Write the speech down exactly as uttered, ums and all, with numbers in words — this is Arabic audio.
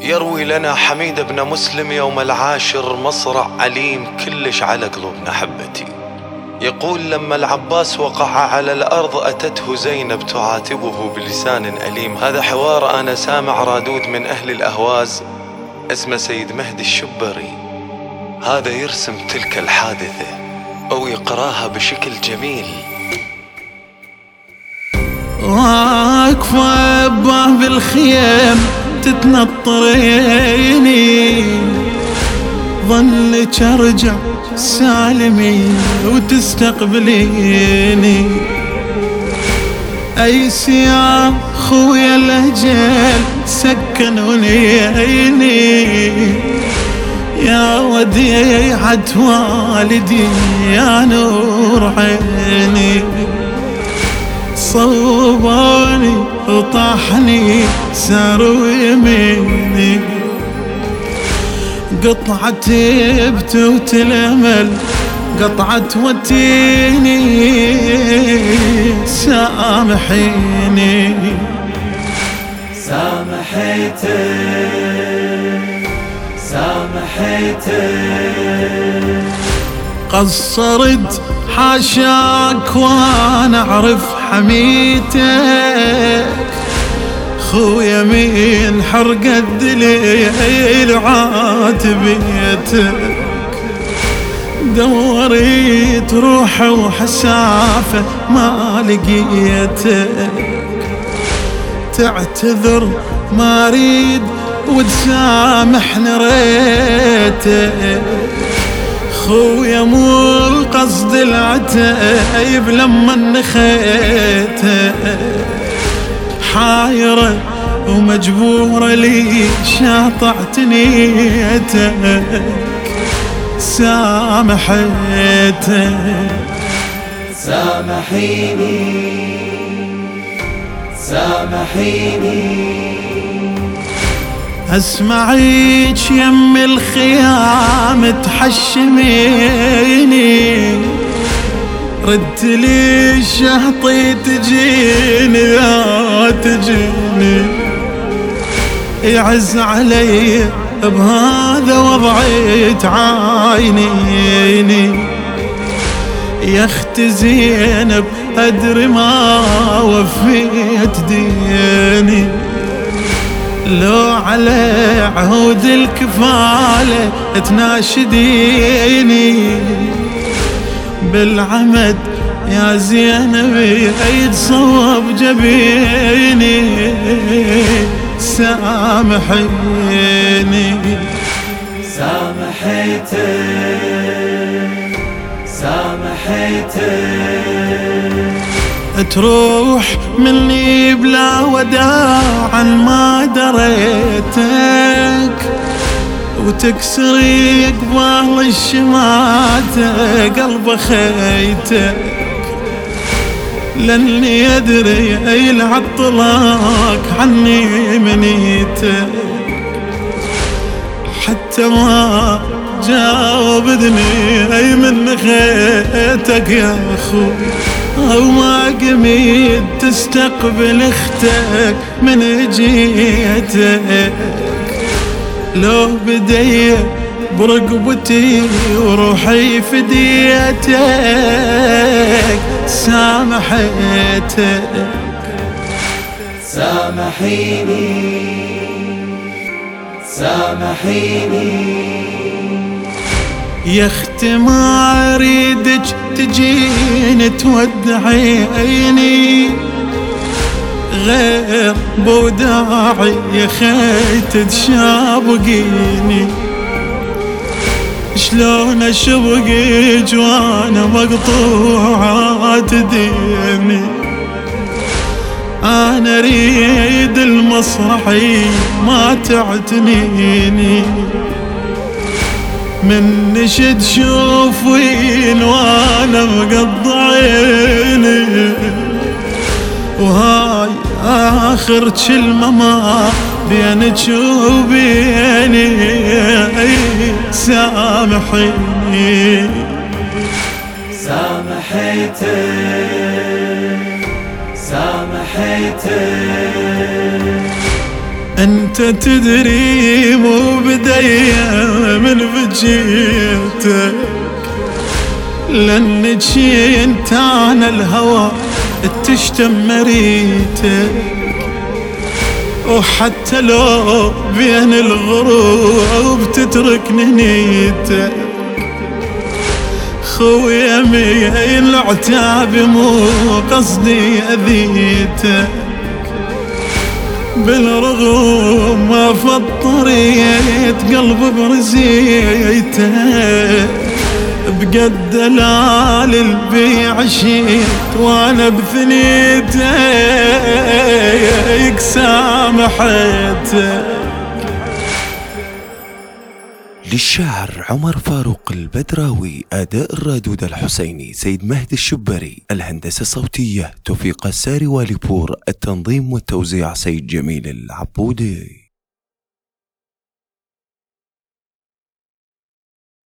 يروي لنا حميد بن مسلم يوم العاشر مصرع أليم كلش على قلوبنا حبتي. يقول لما العباس وقع على الأرض أتته زينب تعاتبه بلسان أليم. هذا حوار أنا سامع رادود من أهل الأهواز اسمه سيد مهدي الشبري. هذا يرسم تلك الحادثة أو يقراها بشكل جميل. واقفة بباب الخيام تتنطريني، ظنك ارجع سالمين وتستقبليني. ايس يا خويا الاجل سكنوني عيني، يا وديعة والدي يا نور عيني. صوباني وطاحني ساروا يميني، قطعت بتوت الامل قطعت وتيني. سامحيني سامحيتك سامحيتك قصرت حاشاك وانا اعرف حميتك. خويا من حرق الدليل عاتبيتك، دوريت روحه وحسافه ما لقيتك. تعتذر ما اريد وتسامح نريتك. خويا مو القصد العتايب لما نخيتك، حايرة ومجبورة لي شاطعت نيتك. سامحيتك سامحيني سامحيني اسمعيك يم الخيام تحشميني. ردت لي شهطي تجيني لا تجيني. يعز علي بهذا وضعي تعاينيني. يا اخت زينب ادري ما وفيت ديني، لو على عهود الكفالة تناشديني. بالعمد يا زينبي عيد صوب جبيني. سامحيني سامحيتك سامحيتك تروح مني بلا وداعا ما دريتك، وتكسري قبال الشماتة قلب خيتك. لاني ادري اي العطلاك عني منيتك، حتى ما جاوبتني اي من خيتك يا اخو. او ما قميت تستقبل اختك من جيتك. لو بدي برقبتي وروحي فديتك. سامحيتك سامحيني سامحيني يا اخت ما اريدك تجين تودعيني، غير بوداعي يا خيت تشابقيني. شلون اشبقك وانا مقطوعات ديني. انا اريد المسرحي ما تعتنيني. من نشد شوفين وانا مقطعيني، وهاي اخر كلمة ما بينك وبيني. سامحيني سامحيتك سامحيتك انت وانت تدري مو بدي من بجيتك، لانك انت انا الهوى تشتم مريتك، وحتى لو بين الغروب تتركني نيتك، خويا مي العتاب مو قصدي اذيتك، بالرغم ما فطريت قلب برزيتك، بقد دلال البيع شيت وانا بثنيتك سامحتك. للشاعر عمر فاروق البدراوي، أداء الرادود الحسيني سيد مهدي الشبري، الهندسة الصوتية توفيق الساري واليبور، التنظيم والتوزيع سيد جميل العبودي.